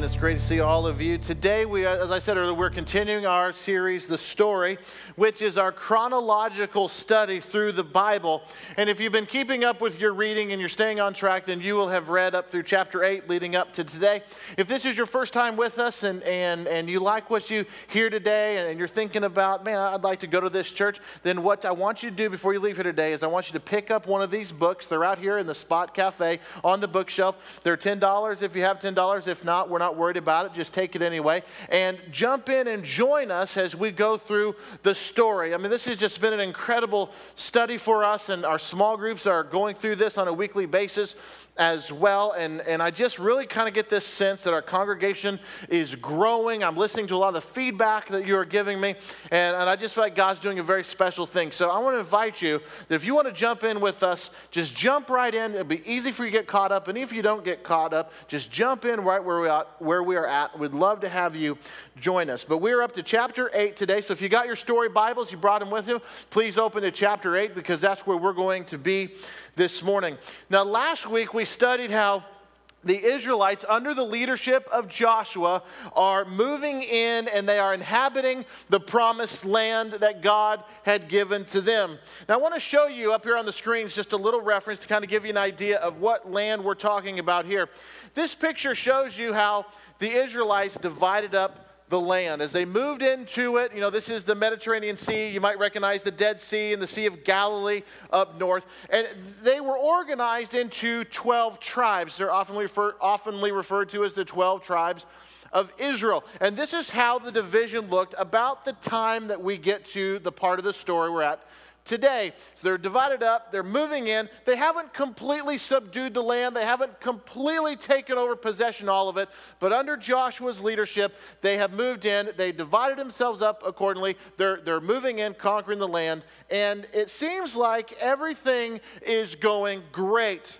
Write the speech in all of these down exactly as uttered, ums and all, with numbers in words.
and it's great to see all of you. Today, we, as I said earlier, we're continuing our series, The Story, which is our chronological study through the Bible. And if you've been keeping up with your reading and you're staying on track, then you will have read up through chapter eight leading up to today. If this is your first time with us and, and, and you like what you hear today and you're thinking about, man, I'd like to go to this church, then what I want you to do before you leave here today is I want you to pick up one of these books. They're out here in the Spot Cafe on the bookshelf. They're ten dollars if you have ten dollars. If not, we're not worried about it. Just take it anyway. And jump in and join us as we go through the story. I mean, this has just been an incredible study for us, and our small groups are going through this on a weekly basis as well. And, and I just really kind of get this sense that our congregation is growing. I'm listening to a lot of the feedback that you are giving me, and, and I just feel like God's doing a very special thing. So I want to invite you that if you want to jump in with us, just jump right in. It'll be easy for you to get caught up. And if you don't get caught up, just jump in right where we are, where we are at. We'd love to have you join us. But we're up to chapter eight today. So if you got your story Bibles, you brought them with you, please open to chapter eight because that's where we're going to be this morning. Now, last week we studied how the Israelites, under the leadership of Joshua, are moving in and they are inhabiting the promised land that God had given to them. Now, I want to show you up here on the screens just a little reference to kind of give you an idea of what land we're talking about here. This picture shows you how the Israelites divided up the land. As they moved into it, you know, this is the Mediterranean Sea. You might recognize the Dead Sea and the Sea of Galilee up north. And they were organized into twelve tribes. They're often, refer, oftenly referred to as the twelve tribes of Israel. And this is how the division looked about the time that we get to the part of the story we're at today. So they're divided up, they're moving in, they haven't completely subdued the land, they haven't completely taken over possession, all of it, but under Joshua's leadership, they have moved in, they divided themselves up accordingly, they're, they're moving in, conquering the land, and it seems like everything is going great.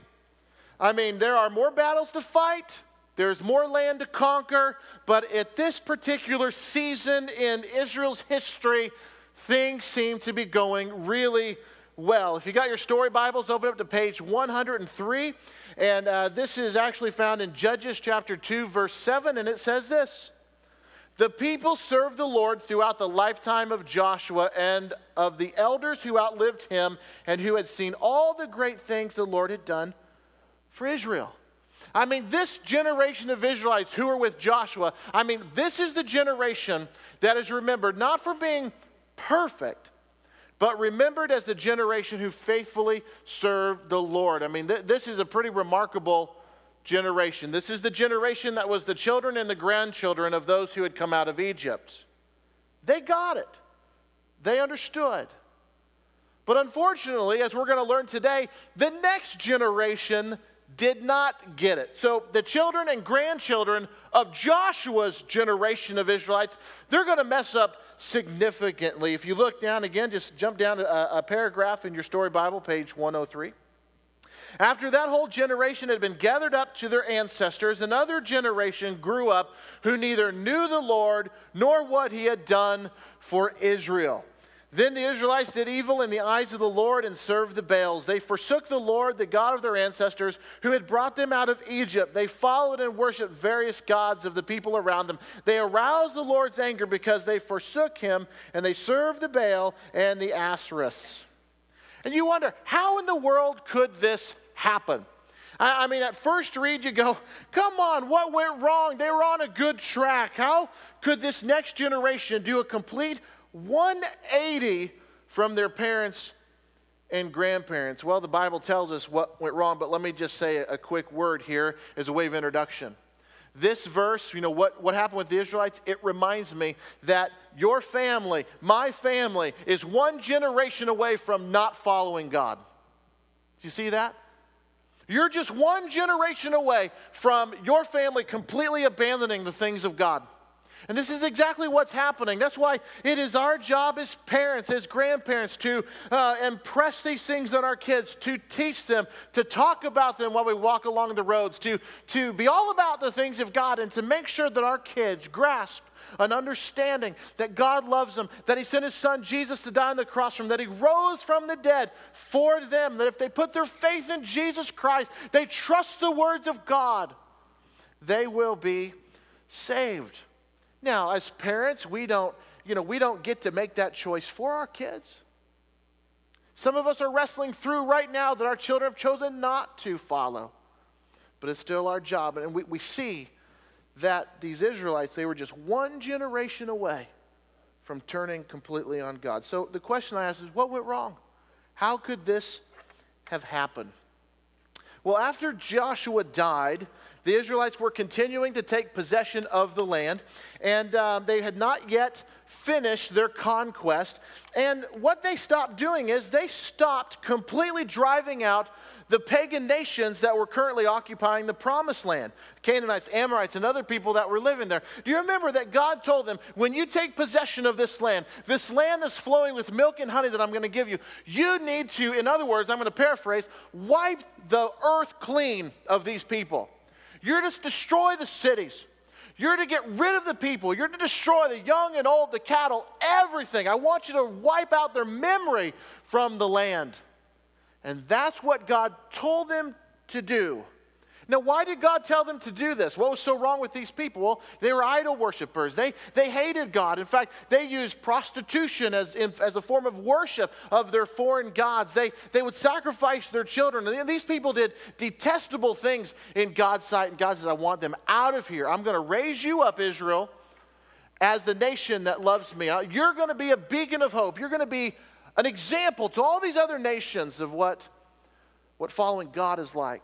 I mean, there are more battles to fight, there's more land to conquer, but at this particular season in Israel's history, things seem to be going really well. If you got your story Bibles, open up to page one hundred three. And uh, this is actually found in Judges chapter two, verse seven. And it says this: "The people served the Lord throughout the lifetime of Joshua and of the elders who outlived him and who had seen all the great things the Lord had done for Israel." I mean, this generation of Israelites who are with Joshua, I mean, this is the generation that is remembered not for being perfect, but remembered as the generation who faithfully served the Lord. I mean, th- this is a pretty remarkable generation. This is the generation that was the children and the grandchildren of those who had come out of Egypt. They got it. They understood. But unfortunately, as we're going to learn today, the next generation did not get it. So the children and grandchildren of Joshua's generation of Israelites, they're going to mess up significantly. If you look down again, just jump down to a, a paragraph in your story Bible, page one oh three. "After that whole generation had been gathered up to their ancestors, another generation grew up who neither knew the Lord nor what he had done for Israel. Then the Israelites did evil in the eyes of the Lord and served the Baals. They forsook the Lord, the God of their ancestors, who had brought them out of Egypt. They followed and worshiped various gods of the people around them. They aroused the Lord's anger because they forsook him, and they served the Baal and the Ashereths." And you wonder, how in the world could this happen? I, I mean, at first read, you go, come on, what went wrong? They were on a good track. How could this next generation do a complete one eighty from their parents and grandparents? Well, the Bible tells us what went wrong, but let me just say a quick word here as a way of introduction. This verse, you know, what, what happened with the Israelites, it reminds me that your family, my family, is one generation away from not following God. Do you see that? You're just one generation away from your family completely abandoning the things of God. And this is exactly what's happening. That's why it is our job as parents, as grandparents, to uh, impress these things on our kids, to teach them, to talk about them while we walk along the roads, to, to be all about the things of God, and to make sure that our kids grasp an understanding that God loves them, that he sent his son Jesus to die on the cross for them, that he rose from the dead for them, that if they put their faith in Jesus Christ, they trust the words of God, they will be saved. Now, as parents, we don't, you know, we don't get to make that choice for our kids. Some of us are wrestling through right now that our children have chosen not to follow. But it's still our job. And we, we see that these Israelites, they were just one generation away from turning completely on God. So the question I ask is, what went wrong? How could this have happened? Well, after Joshua died, the Israelites were continuing to take possession of the land, and um, they had not yet finished their conquest. And what they stopped doing is they stopped completely driving out the pagan nations that were currently occupying the promised land. Canaanites, Amorites, and other people that were living there. Do you remember that God told them, when you take possession of this land, this land that's flowing with milk and honey that I'm going to give you, you need to, in other words, I'm going to paraphrase, wipe the earth clean of these people. You're to destroy the cities. You're to get rid of the people. You're to destroy the young and old, the cattle, everything. I want you to wipe out their memory from the land. And that's what God told them to do. Now, why did God tell them to do this? What was so wrong with these people? Well, they were idol worshipers. They, they hated God. In fact, they used prostitution as, in, as a form of worship of their foreign gods. They, they would sacrifice their children. And these people did detestable things in God's sight. And God says, I want them out of here. I'm going to raise you up, Israel, as the nation that loves me. You're going to be a beacon of hope. You're going to be an example to all these other nations of what, what following God is like.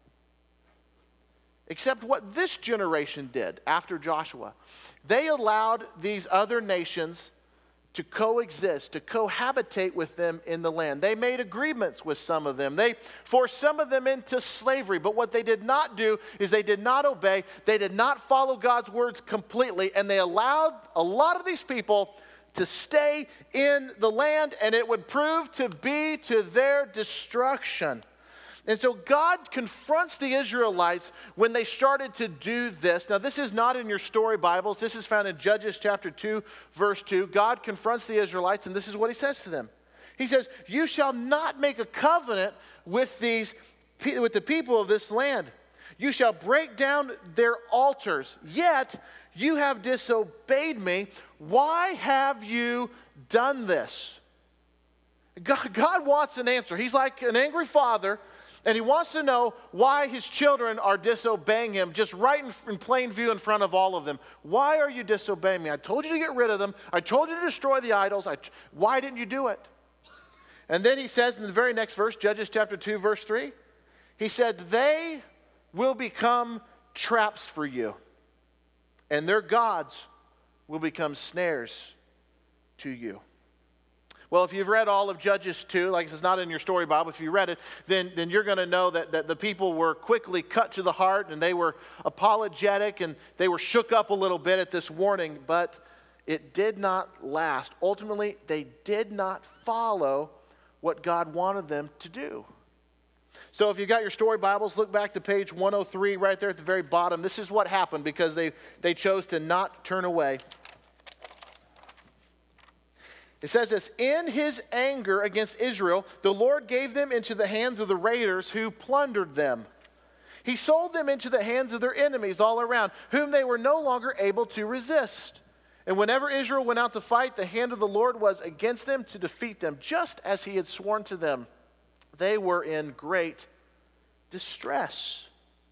Except what this generation did after Joshua. They allowed these other nations to coexist, to cohabitate with them in the land. They made agreements with some of them. They forced some of them into slavery. But what they did not do is they did not obey. They did not follow God's words completely. And they allowed a lot of these people to stay in the land, and it would prove to be to their destruction. And so God confronts the Israelites when they started to do this. Now, this is not in your story Bibles. This is found in Judges chapter two, verse two. God confronts the Israelites, and this is what he says to them. He says, you shall not make a covenant with these, with the people of this land. You shall break down their altars, yet you have disobeyed me. Why have you done this? God, God wants an answer. He's like an angry father, and he wants to know why his children are disobeying him, just right in, in plain view in front of all of them. Why are you disobeying me? I told you to get rid of them. I told you to destroy the idols. I, why didn't you do it? And then he says in the very next verse, Judges chapter two, verse three, he said, they will become traps for you, and their gods will become snares to you. Well, if you've read all of Judges two, like it's not in your story Bible, if you read it, then, then you're going to know that, that the people were quickly cut to the heart, and they were apologetic, and they were shook up a little bit at this warning, but it did not last. Ultimately, they did not follow what God wanted them to do. So if you've got your story Bibles, look back to page one oh three right there at the very bottom. This is what happened because they, they chose to not turn away. It says this, in his anger against Israel, the Lord gave them into the hands of the raiders who plundered them. He sold them into the hands of their enemies all around, whom they were no longer able to resist. And whenever Israel went out to fight, the hand of the Lord was against them to defeat them, just as he had sworn to them. They were in great distress.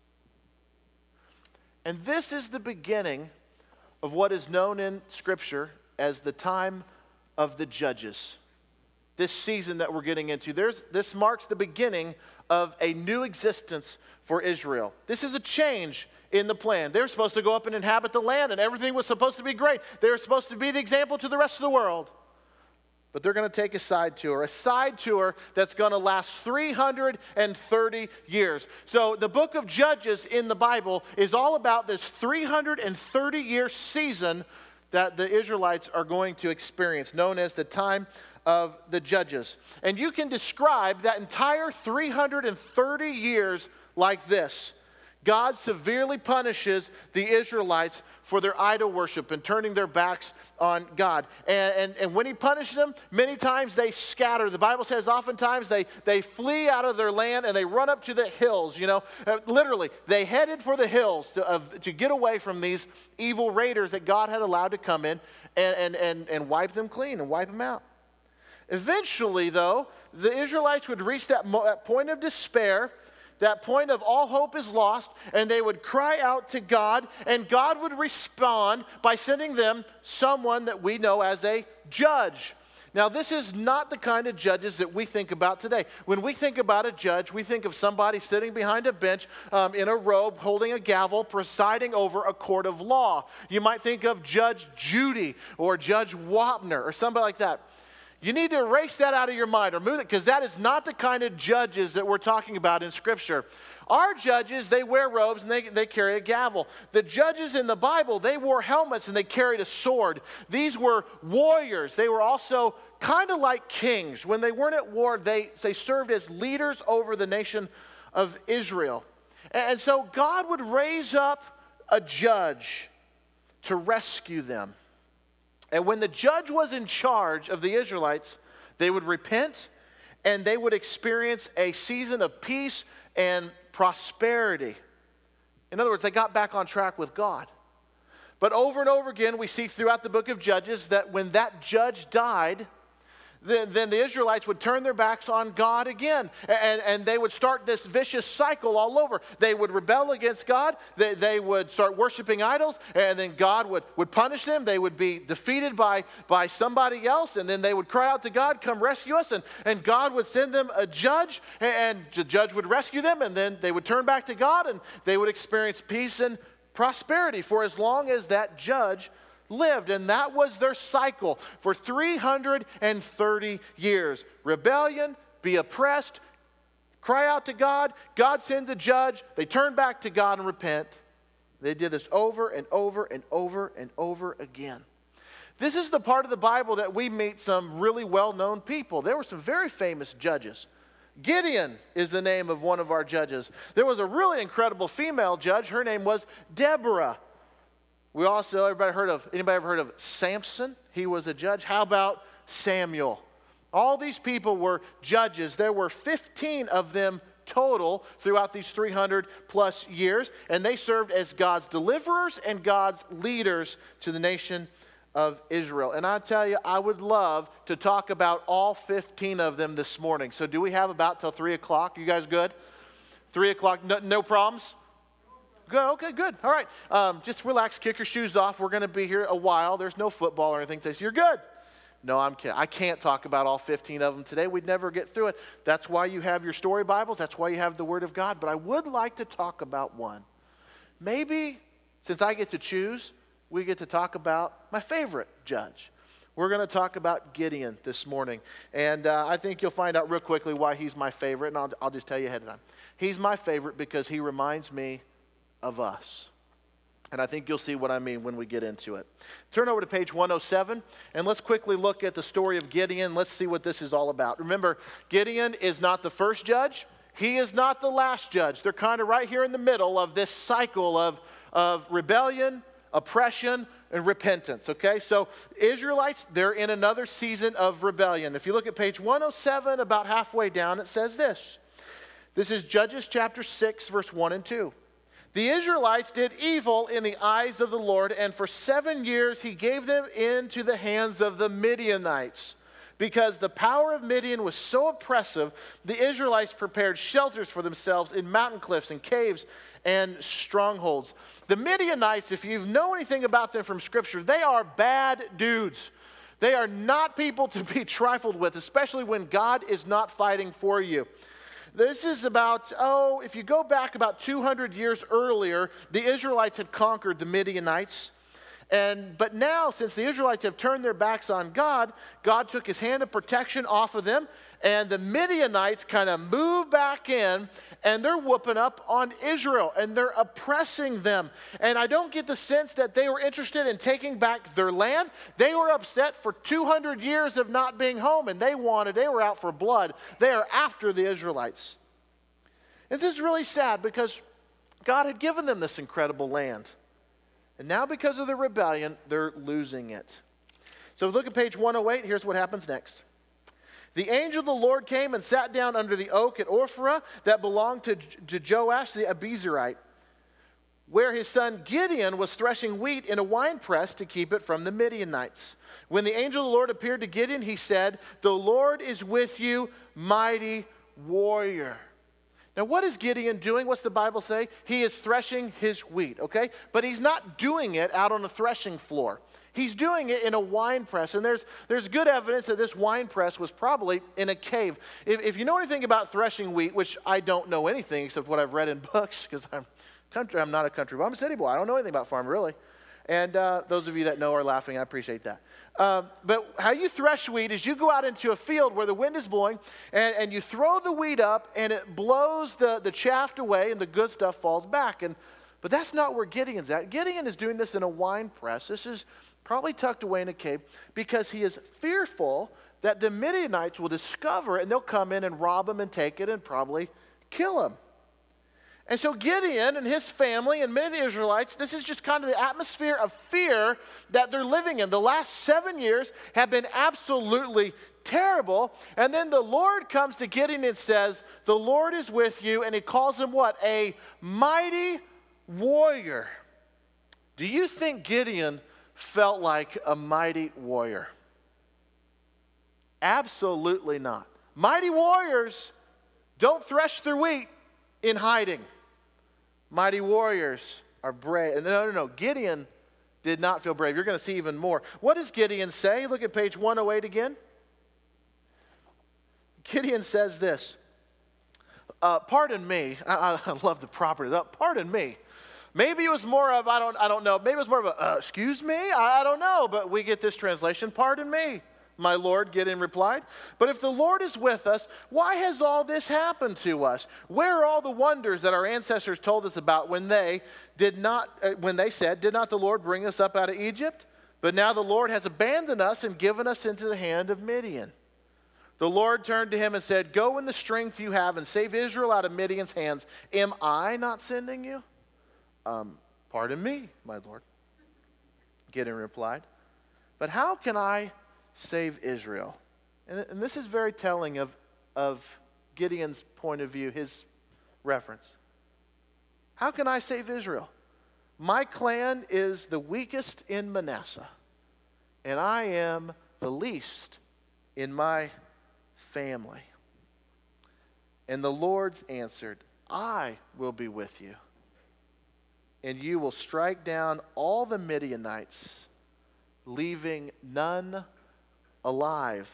And this is the beginning of what is known in Scripture as the time of the Judges. This season that we're getting into, there's, this marks the beginning of a new existence for Israel. This is a change in the plan. They're supposed to go up and inhabit the land, and everything was supposed to be great. They were supposed to be the example to the rest of the world. But they're going to take a side tour, a side tour that's going to last three hundred thirty years. So the book of Judges in the Bible is all about this three hundred thirty year season that the Israelites are going to experience, known as the time of the Judges. And you can describe that entire three hundred thirty years like this. God severely punishes the Israelites for their idol worship and turning their backs on God. And, and, and when he punished them, many times they scatter. The Bible says oftentimes they, they flee out of their land and they run up to the hills, you know. Uh, literally, they headed for the hills to, of, to get away from these evil raiders that God had allowed to come in and, and, and, and wipe them clean and wipe them out. Eventually, though, the Israelites would reach that, mo- that point of despair, that point of all hope is lost, and they would cry out to God, and God would respond by sending them someone that we know as a judge. Now, this is not the kind of judges that we think about today. When we think about a judge, we think of somebody sitting behind a bench um, in a robe, holding a gavel, presiding over a court of law. You might think of Judge Judy or Judge Wapner or somebody like that. You need to erase that out of your mind or move it, because that is not the kind of judges that we're talking about in Scripture. Our judges, they wear robes and they, they carry a gavel. The judges in the Bible, they wore helmets and they carried a sword. These were warriors. They were also kind of like kings. When they weren't at war, they, they served as leaders over the nation of Israel. And so God would raise up a judge to rescue them. And when the judge was in charge of the Israelites, they would repent and they would experience a season of peace and prosperity. In other words, they got back on track with God. But over and over again, we see throughout the book of Judges that when that judge died, Then, then the Israelites would turn their backs on God again. And, and they would start this vicious cycle all over. They would rebel against God. They, they would start worshiping idols. And then God would, would punish them. They would be defeated by, by somebody else. And then they would cry out to God, come rescue us. And, and God would send them a judge. And the judge would rescue them. And then they would turn back to God. And they would experience peace and prosperity for as long as that judge lived. And that was their cycle for three hundred thirty years. Rebellion, be oppressed, cry out to God, God sends a judge, they turn back to God and repent. They did this over and over and over and over again. This is the part of the Bible that we meet some really well-known people. There were some very famous judges. Gideon is the name of one of our judges. There was a really incredible female judge. Her name was Deborah. We also, everybody heard of, anybody ever heard of Samson? He was a judge. How about Samuel? All these people were judges. There were fifteen of them total throughout these three hundred plus years, and they served as God's deliverers and God's leaders to the nation of Israel. And I tell you, I would love to talk about all fifteen of them this morning. So do we have about till three o'clock? You guys good? three o'clock, no, no problems? Good, okay, good. All right. Um, just relax, kick your shoes off. We're going to be here a while. There's no football or anything. So you're good. No, I'm kidding. I can't talk about all fifteen of them today. We'd never get through it. That's why you have your story Bibles. That's why you have the Word of God. But I would like to talk about one. Maybe, since I get to choose, we get to talk about my favorite judge. We're going to talk about Gideon this morning. And uh, I think you'll find out real quickly why he's my favorite. And I'll, I'll just tell you ahead of time. He's my favorite because he reminds me of us. And I think you'll see what I mean when we get into it. Turn over to page one oh seven, and let's quickly look at the story of Gideon. Let's see what this is all about. Remember, Gideon is not the first judge. He is not the last judge. They're kind of right here in the middle of this cycle of, of rebellion, oppression, and repentance, okay? So Israelites, they're in another season of rebellion. If you look at page one oh seven, about halfway down, it says this. This is Judges chapter six, verse one and two. The Israelites did evil in the eyes of the Lord, and for seven years he gave them into the hands of the Midianites. Because the power of Midian was so oppressive, the Israelites prepared shelters for themselves in mountain cliffs and caves and strongholds. The Midianites, if you know anything about them from Scripture, they are bad dudes. They are not people to be trifled with, especially when God is not fighting for you. This is about, oh, if you go back about two hundred years earlier, the Israelites had conquered the Midianites. And, but now, since the Israelites have turned their backs on God, God took his hand of protection off of them, and the Midianites kind of move back in, and they're whooping up on Israel, and they're oppressing them. And I don't get the sense that they were interested in taking back their land. They were upset for two hundred years of not being home, and they wanted, they were out for blood. They are after the Israelites. And this is really sad because God had given them this incredible land. And now because of the rebellion, they're losing it. So look at page one oh eight. Here's what happens next. The angel of the Lord came and sat down under the oak at Ophrah that belonged to, to Joash the Abiezrite, where his son Gideon was threshing wheat in a winepress to keep it from the Midianites. When the angel of the Lord appeared to Gideon, he said, "The Lord is with you, mighty warrior." Now, what is Gideon doing? What's the Bible say? He is threshing his wheat, okay? But he's not doing it out on a threshing floor. He's doing it in a wine press, and there's, there's good evidence that this wine press was probably in a cave. If, if you know anything about threshing wheat, which I don't know anything except what I've read in books, because I'm country, I'm not a country boy, I'm a city boy. I don't know anything about farming, really. And uh, those of you that know are laughing. I appreciate that. Um, but how you thresh wheat is you go out into a field where the wind is blowing, and, and you throw the wheat up, and it blows the, the chaff away, and the good stuff falls back. And But that's not where Gideon's at. Gideon is doing this in a wine press. This is probably tucked away in a cave because he is fearful that the Midianites will discover it, and they'll come in and rob him and take it and probably kill him. And so Gideon and his family and many of the Israelites, this is just kind of the atmosphere of fear that they're living in. The last seven years have been absolutely terrible. And then the Lord comes to Gideon and says, "The Lord is with you." And he calls him what? A mighty warrior. Do you think Gideon felt like a mighty warrior? Absolutely not. Mighty warriors don't thresh their wheat in hiding. Mighty warriors are brave. No, no, no. Gideon did not feel brave. You're going to see even more. What does Gideon say? Look at page one oh eight again. Gideon says this. Uh, pardon me. I, I love the property. Uh, pardon me. Maybe it was more of, I don't, I don't know. Maybe it was more of a, uh, excuse me? I, I don't know. But we get this translation, "Pardon me, my Lord," Gideon replied. "But if the Lord is with us, why has all this happened to us? Where are all the wonders that our ancestors told us about when they did not, uh, when they said, 'Did not the Lord bring us up out of Egypt?' But now the Lord has abandoned us and given us into the hand of Midian." The Lord turned to him and said, "Go in the strength you have and save Israel out of Midian's hands. Am I not sending you?" Um, pardon me, my Lord, Gideon replied. "But how can I save Israel?" And, and this is very telling of, of Gideon's point of view, his reference. How can I save Israel? My clan is the weakest in Manasseh, and I am the least in my family. And the Lord answered, "I will be with you, and you will strike down all the Midianites, leaving none alive."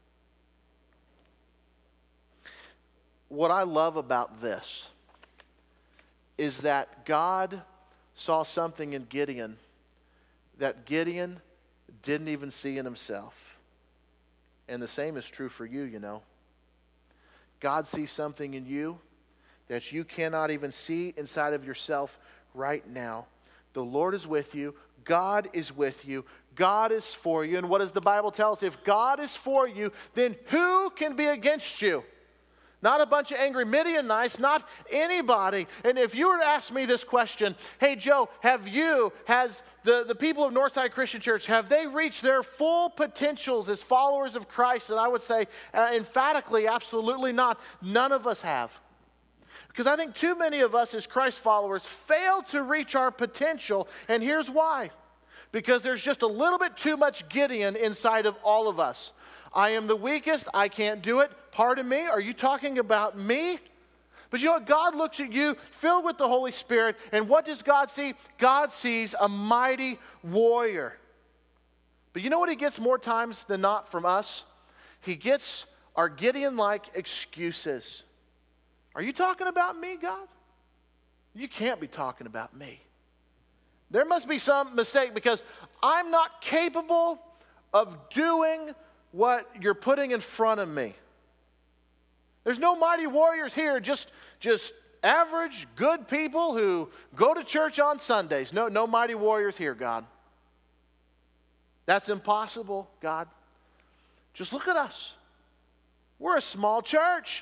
What I love about this is that God saw something in Gideon that Gideon didn't even see in himself. And the same is true for you, you know. God sees something in you that you cannot even see inside of yourself right now. The Lord is with you. God is with you. God is for you. And what does the Bible tell us? If God is for you, then who can be against you? Not a bunch of angry Midianites, not anybody. And if you were to ask me this question, "Hey, Joe, have you, has the, the people of Northside Christian Church, have they reached their full potentials as followers of Christ?" And I would say uh, emphatically, absolutely not. None of us have. Because I think too many of us as Christ followers fail to reach our potential. And here's why. Because there's just a little bit too much Gideon inside of all of us. I am the weakest. I can't do it. Pardon me. Are you talking about me? But you know what? God looks at you filled with the Holy Spirit. And what does God see? God sees a mighty warrior. But you know what he gets more times than not from us? He gets our Gideon-like excuses. Are you talking about me, God? You can't be talking about me. There must be some mistake because I'm not capable of doing what you're putting in front of me. There's no mighty warriors here, just, just average, good people who go to church on Sundays. No, no mighty warriors here, God. That's impossible, God. Just look at us. We're a small church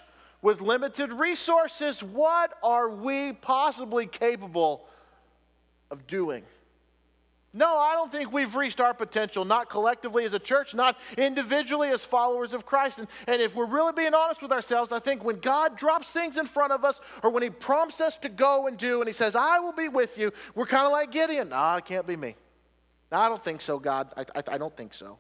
with limited resources, what are we possibly capable of doing? No, I don't think we've reached our potential, not collectively as a church, not individually as followers of Christ. And, and if we're really being honest with ourselves, I think when God drops things in front of us, or when he prompts us to go and do, and he says, I will be with you, we're kind of like Gideon. No, it can't be me. No, I don't think so, God. I, I, I don't think so.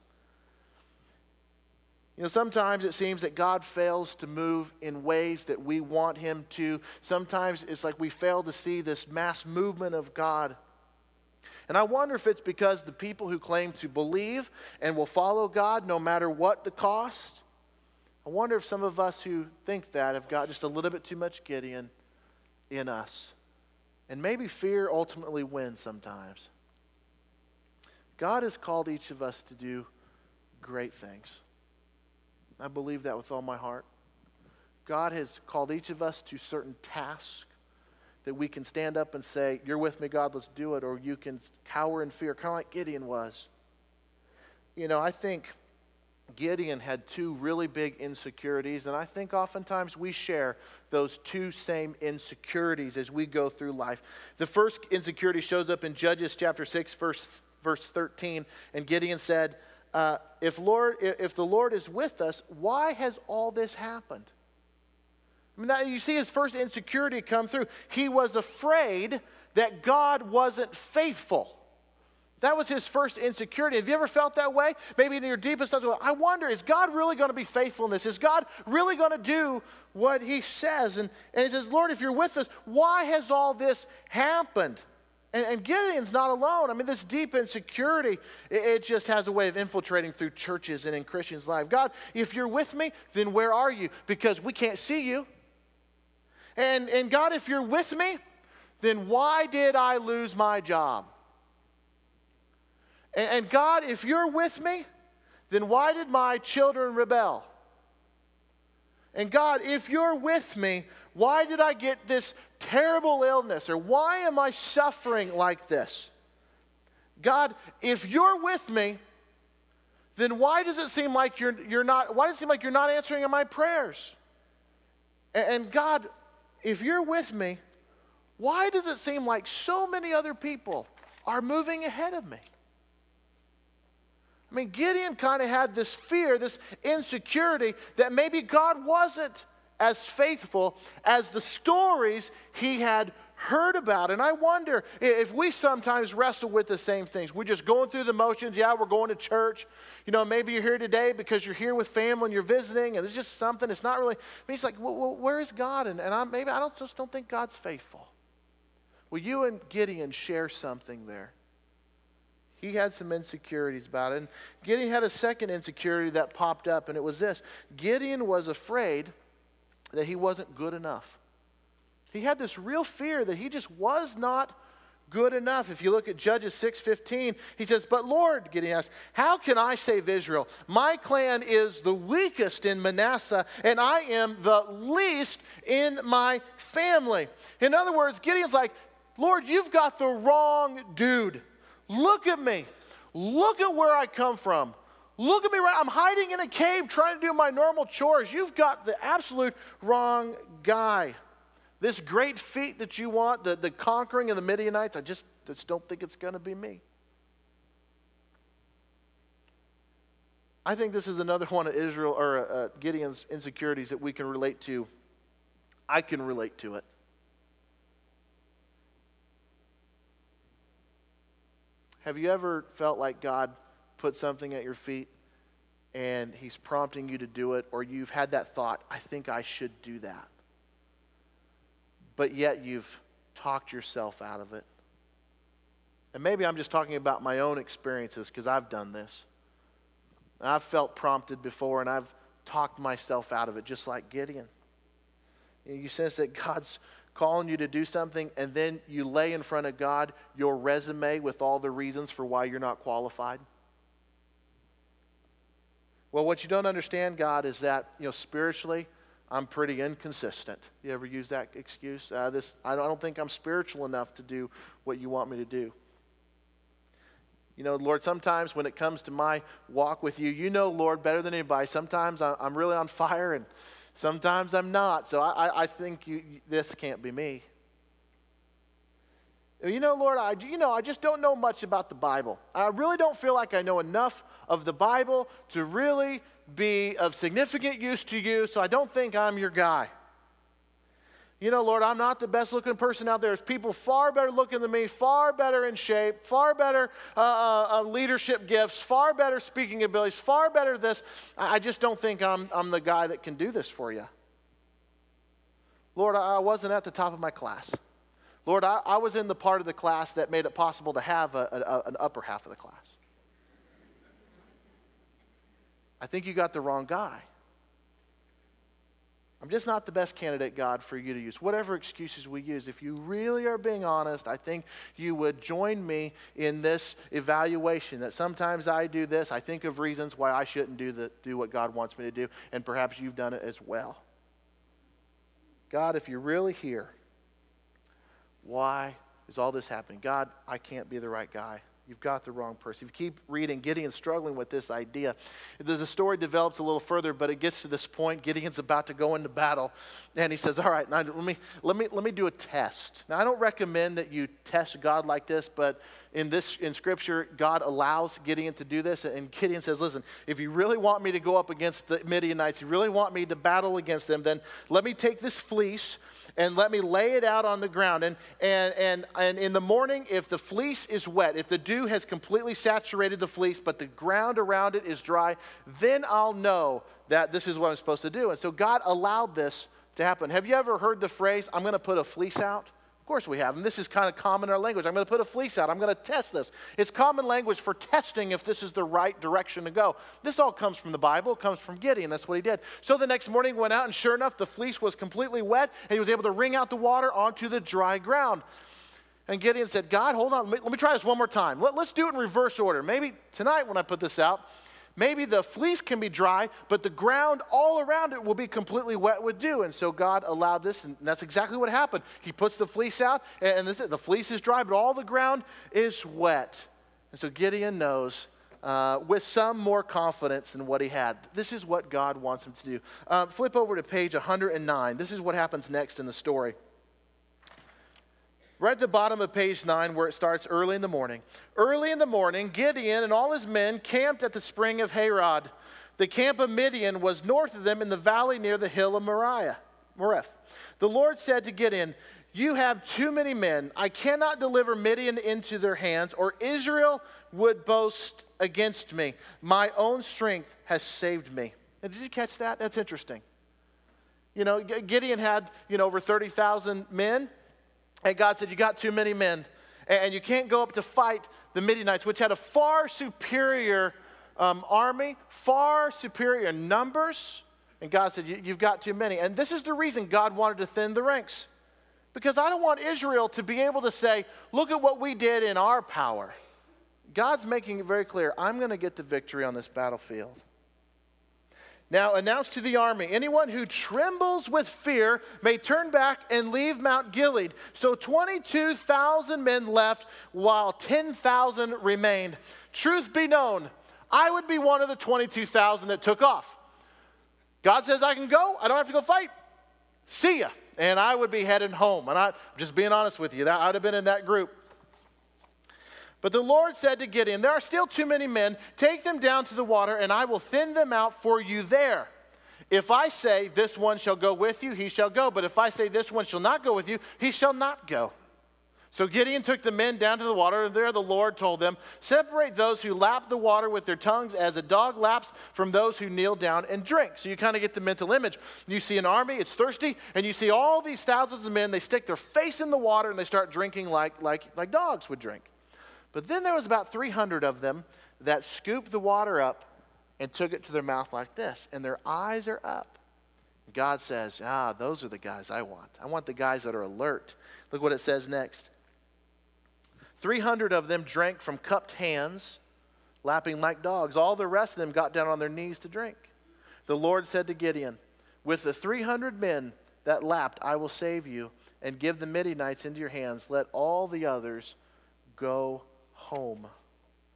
You know, sometimes it seems that God fails to move in ways that we want him to. Sometimes it's like we fail to see this mass movement of God. And I wonder if it's because the people who claim to believe and will follow God no matter what the cost, I wonder if some of us who think that have got just a little bit too much Gideon in us. And maybe fear ultimately wins sometimes. God has called each of us to do great things. I believe that with all my heart. God has called each of us to certain tasks that we can stand up and say, you're with me, God, let's do it. Or you can cower in fear, kind of like Gideon was. You know, I think Gideon had two really big insecurities, and I think oftentimes we share those two same insecurities as we go through life. The first insecurity shows up in Judges chapter six, verse, verse thirteen, and Gideon said, uh, if, Lord, if the Lord is with us, why has all this happened? I mean, that, you see his first insecurity come through. He was afraid that God wasn't faithful. That was his first insecurity. Have you ever felt that way? Maybe in your deepest thoughts, I wonder, is God really going to be faithful in this? Is God really going to do what he says? And, and he says, Lord, if you're with us, why has all this happened? And, and Gideon's not alone. I mean, this deep insecurity, it, it just has a way of infiltrating through churches and in Christians' life. God, if you're with me, then where are you? Because we can't see you. And, and God, if you're with me, then why did I lose my job? And, and God, if you're with me, then why did my children rebel? And God, if you're with me, why did I get this terrible illness? Or why am I suffering like this? God, if you're with me, then why does it seem like you're, you're not, why does it seem like you're not answering my prayers? And, and God, if you're with me, why does it seem like so many other people are moving ahead of me? I mean, Gideon kind of had this fear, this insecurity that maybe God wasn't as faithful as the stories he had heard about. And I wonder if we sometimes wrestle with the same things. We're just going through the motions. Yeah, we're going to church. You know, maybe you're here today because you're here with family and you're visiting, and it's just something. It's not really. I mean, it's like, well, well where is God? And, and I maybe I don't just don't think God's faithful. Well, you and Gideon share something there. He had some insecurities about it. And Gideon had a second insecurity that popped up, and it was this. Gideon was afraid that he wasn't good enough. He had this real fear that he just was not good enough. If you look at Judges six fifteen, he says, but Lord, Gideon asks, how can I save Israel? My clan is the weakest in Manasseh, and I am the least in my family. In other words, Gideon's like, Lord, you've got the wrong dude. Look at me. Look at where I come from. Look at me right. I'm hiding in a cave trying to do my normal chores. You've got the absolute wrong guy. This great feat that you want, the, the conquering of the Midianites, I just, just don't think it's going to be me. I think this is another one of Israel or uh, Gideon's insecurities that we can relate to. I can relate to it. Have you ever felt like God put something at your feet and he's prompting you to do it, or you've had that thought, I think I should do that, but yet you've talked yourself out of it? And maybe I'm just talking about my own experiences because I've done this. I've felt prompted before and I've talked myself out of it just like Gideon. You sense that God's calling you to do something, and then you lay in front of God your resume with all the reasons for why you're not qualified. Well, what you don't understand, God, is that, you know, spiritually, I'm pretty inconsistent. You ever use that excuse? Uh, this, I don't think I'm spiritual enough to do what you want me to do. You know, Lord, sometimes when it comes to my walk with you, you know, Lord, better than anybody, sometimes I'm really on fire, and Sometimes I'm not. So I, I, I think you, this can't be me. You know, Lord, I, you know, I just don't know much about the Bible. I really don't feel like I know enough of the Bible to really be of significant use to you, so I don't think I'm your guy. You know, Lord, I'm not the best looking person out there. There's people far better looking than me, far better in shape, far better uh, uh, leadership gifts, far better speaking abilities, far better this. I just don't think I'm, I'm the guy that can do this for you. Lord, I wasn't at the top of my class. Lord, I, I was in the part of the class that made it possible to have a, a, an upper half of the class. I think you got the wrong guy. I'm just not the best candidate, God, for you to use. Whatever excuses we use, if you really are being honest, I think you would join me in this evaluation that sometimes I do this. I think of reasons why I shouldn't do, the, do what God wants me to do, and perhaps you've done it as well. God, if you're really here, why is all this happening? God, I can't be the right guy. You've got the wrong person. If you keep reading, Gideon's struggling with this idea. The, the story develops a little further, but it gets to this point. Gideon's about to go into battle, and he says, all right, now let me, let me, let me do a test. Now, I don't recommend that you test God like this, but in this in Scripture, God allows Gideon to do this, and Gideon says, listen, if you really want me to go up against the Midianites, you really want me to battle against them, then let me take this fleece and let me lay it out on the ground. And, and, and, and in the morning, if the fleece is wet, if the dew has completely saturated the fleece, but the ground around it is dry, then I'll know that this is what I'm supposed to do. And so God allowed this to happen. Have you ever heard the phrase, I'm going to put a fleece out? Of course we have, and this is kind of common in our language. I'm going to put a fleece out. I'm going to test this. It's common language for testing if this is the right direction to go. This all comes from the Bible. It comes from Gideon. That's what he did. So the next morning he went out, and sure enough, the fleece was completely wet, and he was able to wring out the water onto the dry ground. And Gideon said, God, hold on. Let me, let me try this one more time. Let, let's do it in reverse order. Maybe tonight when I put this out, maybe the fleece can be dry, but the ground all around it will be completely wet with dew. And so God allowed this, and that's exactly what happened. He puts the fleece out, and this, the fleece is dry, but all the ground is wet. And so Gideon knows uh, with some more confidence than what he had. This is what God wants him to do. Uh, flip over to page one hundred nine. This is what happens next in the story. Right at the bottom of page nine where it starts early in the morning. Early in the morning, Gideon and all his men camped at the spring of Harod. The camp of Midian was north of them in the valley near the hill of Moriah. Moreph. The Lord said to Gideon, you have too many men. I cannot deliver Midian into their hands, or Israel would boast against me. My own strength has saved me. And did you catch that? That's interesting. You know, Gideon had, you know, over thirty thousand men. And God said, you got too many men, and you can't go up to fight the Midianites, which had a far superior um, army, far superior numbers. And God said, you, you've got too many. And this is the reason God wanted to thin the ranks. Because I don't want Israel to be able to say, look at what we did in our power. God's making it very clear, I'm going to get the victory on this battlefield. Now announce to the army, anyone who trembles with fear may turn back and leave Mount Gilead. So twenty-two thousand men left while ten thousand remained. Truth be known, I would be one of the twenty-two thousand that took off. God says I can go, I don't have to go fight. See ya. And I would be heading home. And I'm just being honest with you, that I'd have been in that group. But the Lord said to Gideon, there are still too many men. Take them down to the water, and I will thin them out for you there. If I say, this one shall go with you, he shall go. But if I say, this one shall not go with you, he shall not go. So Gideon took the men down to the water, and there the Lord told them, separate those who lap the water with their tongues as a dog laps from those who kneel down and drink. So you kind of get the mental image. You see an army, it's thirsty, and you see all these thousands of men, they stick their face in the water, and they start drinking like, like, like dogs would drink. But then there was about three hundred of them that scooped the water up and took it to their mouth like this, and their eyes are up. God says, ah, those are the guys I want. I want the guys that are alert. Look what it says next. three hundred of them drank from cupped hands, lapping like dogs. All the rest of them got down on their knees to drink. The Lord said to Gideon, with the three hundred men that lapped, I will save you and give the Midianites into your hands. Let all the others go home.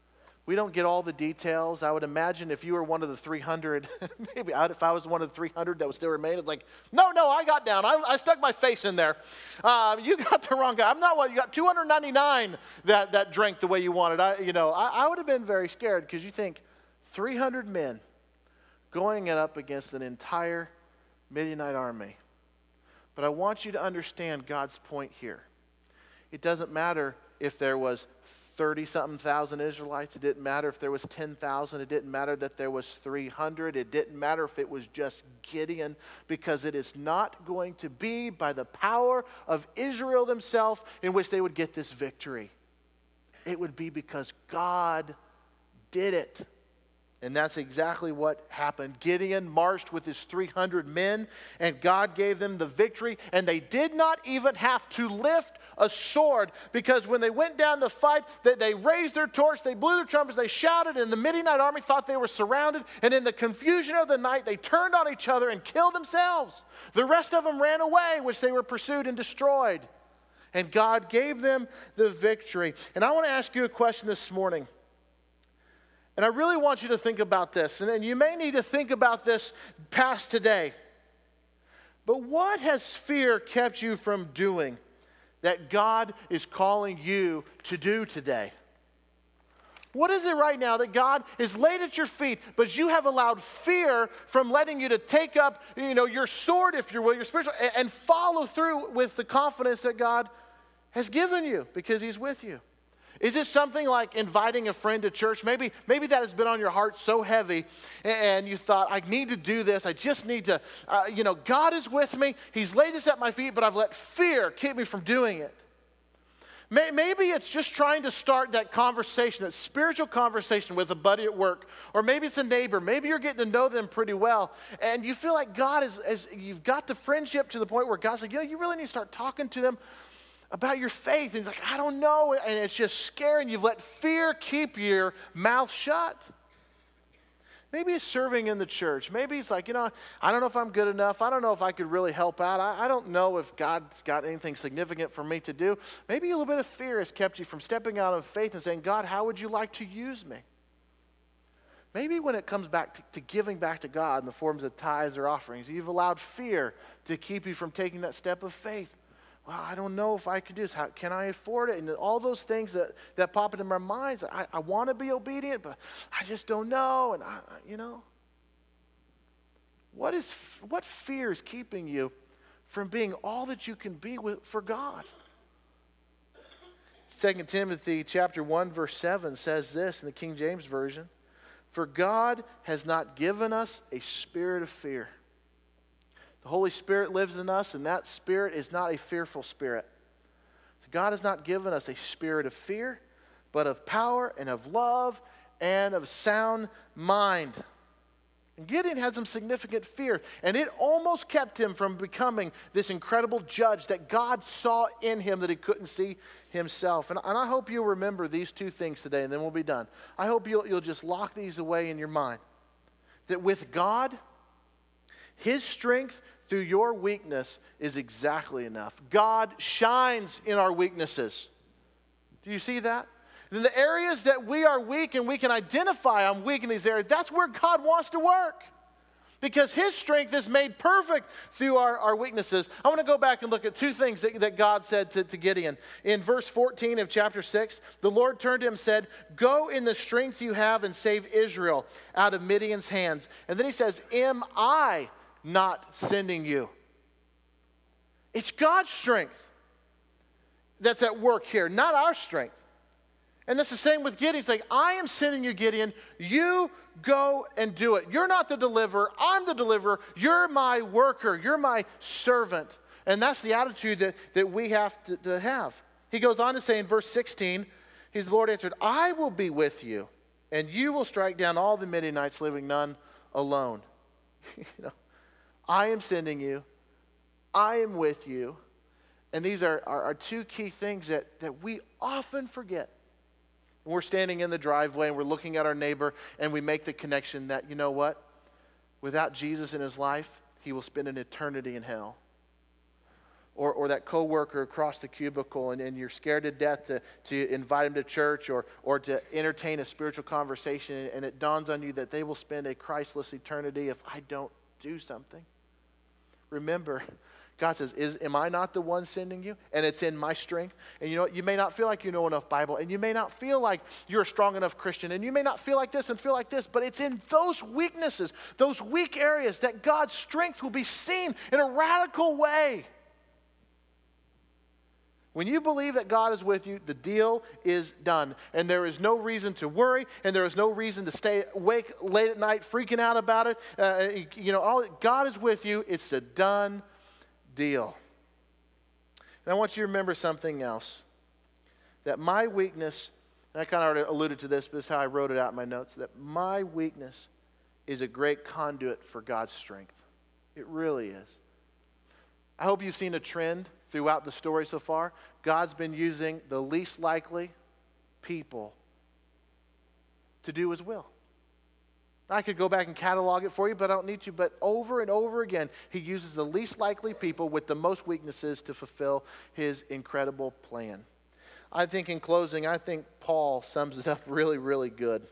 we don't get all the details. I would imagine if you were one of the three hundred, maybe I, if I was one of the three hundred that would still remain, it's like, no, no, I got down. I, I stuck my face in there. Uh, you got the wrong guy. I'm not one. You got two hundred ninety-nine that, that drank the way you wanted. I, you know, I, I would have been very scared because you think three hundred men going up against an entire Midianite army. But I want you to understand God's point here. It doesn't matter if there was thirty-something thousand Israelites. It didn't matter if there was ten thousand. It didn't matter that there was three hundred. It didn't matter if it was just Gideon, because it is not going to be by the power of Israel themselves in which they would get this victory. It would be because God did it. And that's exactly what happened. Gideon marched with his three hundred men, and God gave them the victory. And they did not even have to lift a sword, because when they went down to fight, they, they raised their torch, they blew their trumpets, they shouted, and the Midianite army thought they were surrounded. And in the confusion of the night, they turned on each other and killed themselves. The rest of them ran away, which they were pursued and destroyed. And God gave them the victory. And I want to ask you a question this morning. And I really want you to think about this. And, and you may need to think about this past today. But what has fear kept you from doing that God is calling you to do today? What is it right now that God is laid at your feet, but you have allowed fear from letting you to take up, you know, your sword, if you will, your spiritual, and, and follow through with the confidence that God has given you because He's with you? Is it something like inviting a friend to church? Maybe, maybe that has been on your heart so heavy, and you thought, I need to do this. I just need to, uh, you know, God is with me. He's laid this at my feet, but I've let fear keep me from doing it. Maybe it's just trying to start that conversation, that spiritual conversation with a buddy at work. Or maybe it's a neighbor. Maybe you're getting to know them pretty well. And you feel like God is, is you've got the friendship to the point where God's like, you know, you really need to start talking to them about your faith. And he's like, I don't know. And it's just scary. And you've let fear keep your mouth shut. Maybe he's serving in the church. Maybe he's like, you know, I don't know if I'm good enough. I don't know if I could really help out. I, I don't know if God's got anything significant for me to do. Maybe a little bit of fear has kept you from stepping out of faith and saying, God, how would you like to use me? Maybe when it comes back to, to giving back to God in the forms of tithes or offerings, you've allowed fear to keep you from taking that step of faith. Well, I don't know if I could do this. How can I afford it? And all those things that, that pop into my mind. I, I want to be obedient, but I just don't know. And, I, you know, what is what fear is keeping you from being all that you can be with, for God? Second Timothy chapter one, verse seven says this in the King James Version. For God has not given us a spirit of fear. The Holy Spirit lives in us, and that spirit is not a fearful spirit. So God has not given us a spirit of fear, but of power and of love and of sound mind. And Gideon had some significant fear, and it almost kept him from becoming this incredible judge that God saw in him that he couldn't see himself. And, and I hope you'll remember these two things today, and then we'll be done. I hope you'll, you'll just lock these away in your mind. That with God, His strength through your weakness is exactly enough. God shines in our weaknesses. Do you see that? In the areas that we are weak and we can identify I'm weak in these areas, that's where God wants to work. Because His strength is made perfect through our, our weaknesses. I want to go back and look at two things that, that God said to, to Gideon. In verse fourteen of chapter six, the Lord turned to him and said, go in the strength you have and save Israel out of Midian's hands. And then He says, am I not sending you? It's God's strength that's at work here, not our strength. And that's the same with Gideon. He's like, I am sending you, Gideon. You go and do it. You're not the deliverer. I'm the deliverer. You're my worker. You're my servant. And that's the attitude that, that we have to, to have. He goes on to say in verse sixteen, He's the Lord answered, I will be with you, and you will strike down all the Midianites, leaving none alone. you know, I am sending you. I am with you. And these are, are, are two key things that, that we often forget. When we're standing in the driveway and we're looking at our neighbor and we make the connection that, you know what? Without Jesus in his life, he will spend an eternity in hell. or, or that coworker across the cubicle, and, and you're scared to death to, to invite them to church or, or to entertain a spiritual conversation, and it dawns on you that they will spend a Christless eternity if I don't do something. Remember, God says, Is, am I not the one sending you? And it's in my strength. And you know what? You may not feel like you know enough Bible, and you may not feel like you're a strong enough Christian, and you may not feel like this and feel like this, but it's in those weaknesses, those weak areas, that God's strength will be seen in a radical way. When you believe that God is with you, the deal is done. And there is no reason to worry, and there is no reason to stay awake late at night freaking out about it. Uh, you know, all, God is with you. It's a done deal. And I want you to remember something else. That my weakness, and I kind of already alluded to this, but this is how I wrote it out in my notes, that my weakness is a great conduit for God's strength. It really is. I hope you've seen a trend throughout the story so far. God's been using the least likely people to do His will. I could go back and catalog it for you, but I don't need to. But over and over again, He uses the least likely people with the most weaknesses to fulfill His incredible plan. I think in closing, I think Paul sums it up really, really good.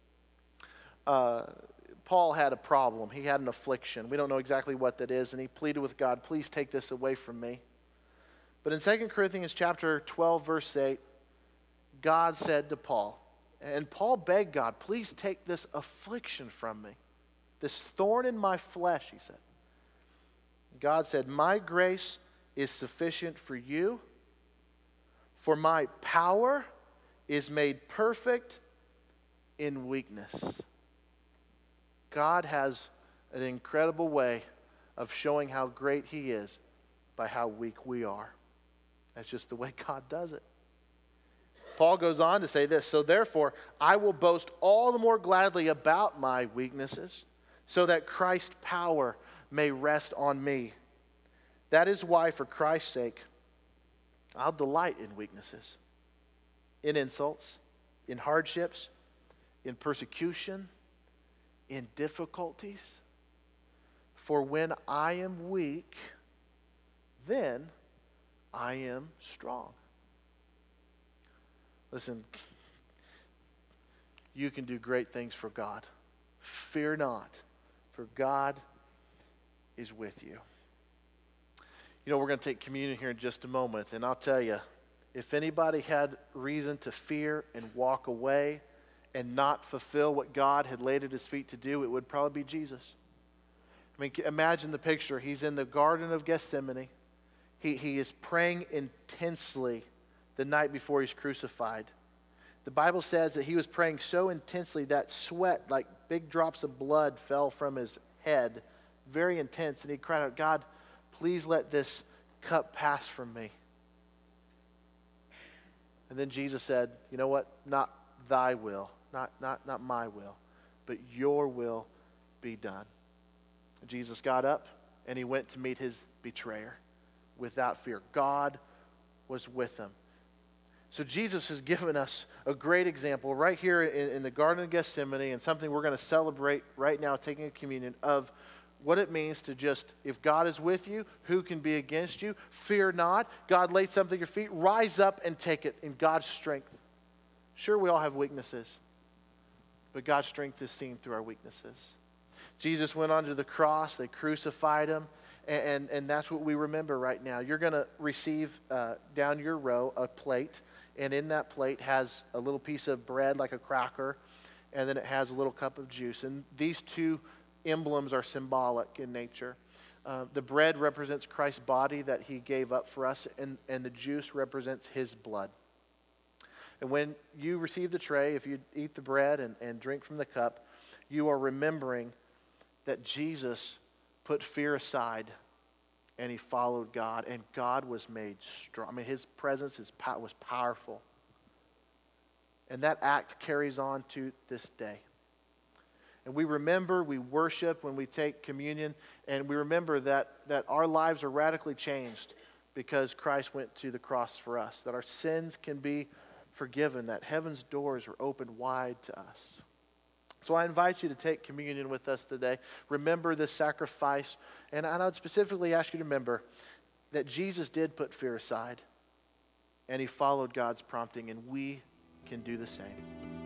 Uh, Paul had a problem. He had an affliction. We don't know exactly what that is, and he pleaded with God, please take this away from me. But in Second Corinthians chapter twelve, verse eight, God said to Paul, and Paul begged God, please take this affliction from me, this thorn in my flesh, he said. God said, my grace is sufficient for you, for my power is made perfect in weakness. God has an incredible way of showing how great He is by how weak we are. That's just the way God does it. Paul goes on to say this, so therefore I will boast all the more gladly about my weaknesses, so that Christ's power may rest on me. That is why, for Christ's sake, I'll delight in weaknesses, in insults, in hardships, in persecution, in difficulties. For when I am weak, then I am strong. Listen, you can do great things for God. Fear not, for God is with you. You know, we're going to take communion here in just a moment, and I'll tell you, if anybody had reason to fear and walk away and not fulfill what God had laid at His feet to do, it would probably be Jesus. I mean, imagine the picture. He's in the Garden of Gethsemane. He, he is praying intensely the night before He's crucified. The Bible says that He was praying so intensely that sweat, like big drops of blood, fell from His head. Very intense. And He cried out, God, please let this cup pass from me. And then Jesus said, you know what? Not thy will, not, not, not my will, but your will be done. And Jesus got up and He went to meet His betrayer without fear. God was with Him. So Jesus has given us a great example right here in, in the Garden of Gethsemane, and something we're going to celebrate right now, taking a communion, of what it means to just, if God is with you, who can be against you? Fear not. God laid something at your feet. Rise up and take it in God's strength. Sure, we all have weaknesses, but God's strength is seen through our weaknesses. Jesus went onto the cross. They crucified Him, and, and, and that's what we remember right now. You're going to receive uh, down your row a plate, and in that plate has a little piece of bread like a cracker, and then it has a little cup of juice. And these two emblems are symbolic in nature. Uh, the bread represents Christ's body that He gave up for us, and, and the juice represents His blood. And when you receive the tray, if you eat the bread and, and drink from the cup, you are remembering that Jesus put fear aside and He followed God, and God was made strong. I mean, His presence is, was powerful. And that act carries on to this day. And we remember, we worship when we take communion, and we remember that, that our lives are radically changed because Christ went to the cross for us, that our sins can be forgiven, that heaven's doors are opened wide to us. So I invite you to take communion with us today. Remember this sacrifice, and I would specifically ask you to remember, that Jesus did put fear aside, and he followed God's prompting, and we can do the same.